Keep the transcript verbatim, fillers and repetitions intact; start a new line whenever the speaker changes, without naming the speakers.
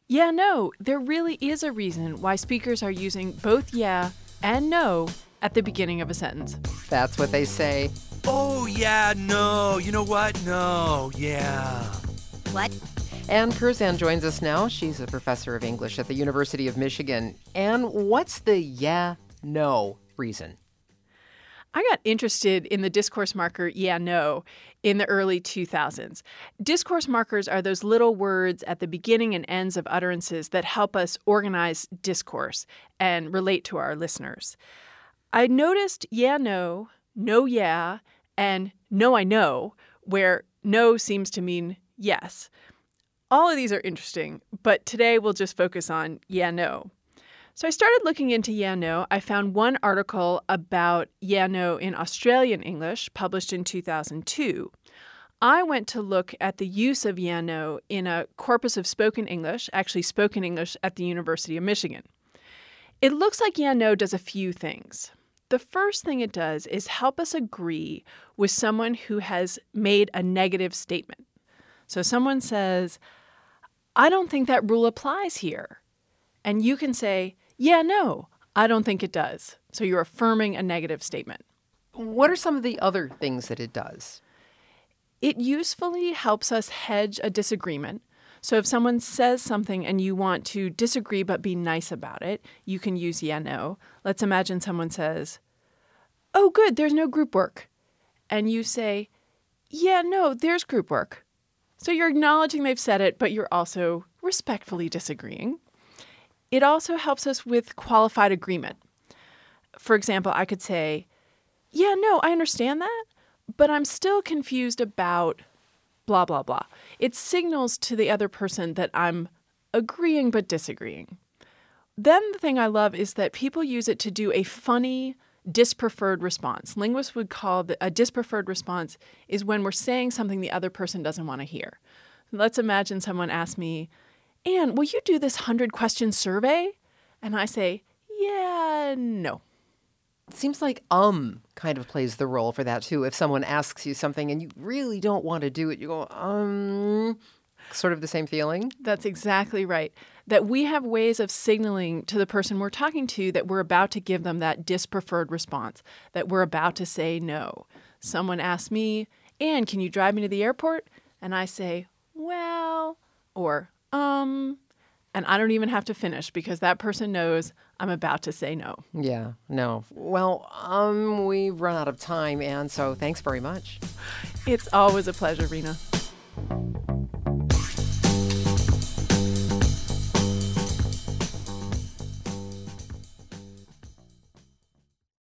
Yeah, no, there really is a reason why speakers are using both yeah and no at the beginning of a sentence.
That's what they say.
Oh, yeah, no. You know what? No, yeah.
What?
Ann Curzan joins us now. She's a professor of English at the University of Michigan. Ann, what's the yeah, no reason?
I got interested in the discourse marker yeah, no in the early two thousands. Discourse markers are those little words at the beginning and ends of utterances that help us organize discourse and relate to our listeners. I noticed yeah, no, no, yeah, and no, I know, where no seems to mean yes. All of these are interesting, but today we'll just focus on yeah, no. So I started looking into yeah, no. I found one article about yeah, no in Australian English published in two thousand two. I went to look at the use of yeah, no in a corpus of spoken English, actually spoken English at the University of Michigan. It looks like yeah, no does a few things. The first thing it does is help us agree with someone who has made a negative statement. So someone says, I don't think that rule applies here. And you can say, yeah, no, I don't think it does. So you're affirming a negative statement.
What are some of the other things that it does?
It usefully helps us hedge a disagreement. So if someone says something and you want to disagree but be nice about it, you can use yeah, no. Let's imagine someone says, oh, good, there's no group work. And you say, yeah, no, there's group work. So you're acknowledging they've said it, but you're also respectfully disagreeing. It also helps us with qualified agreement. For example, I could say, yeah, no, I understand that, but I'm still confused about blah, blah, blah. It signals to the other person that I'm agreeing but disagreeing. Then the thing I love is that people use it to do a funny, dispreferred response. Linguists would call the, a dispreferred response is when we're saying something the other person doesn't want to hear. Let's imagine someone asks me, Ann, will you do this hundred-question survey? And I say, yeah, no.
It seems like um kind of plays the role for that, too. If someone asks you something and you really don't want to do it, you go, um, sort of the same feeling?
That's exactly right. That we have ways of signaling to the person we're talking to that we're about to give them that dispreferred response, that we're about to say no. Someone asks me, Ann, can you drive me to the airport? And I say, well, or um, and I don't even have to finish because that person knows I'm about to say no.
Yeah, no. Well, um, we've run out of time, Ann, so thanks very much.
It's always a pleasure, Rena.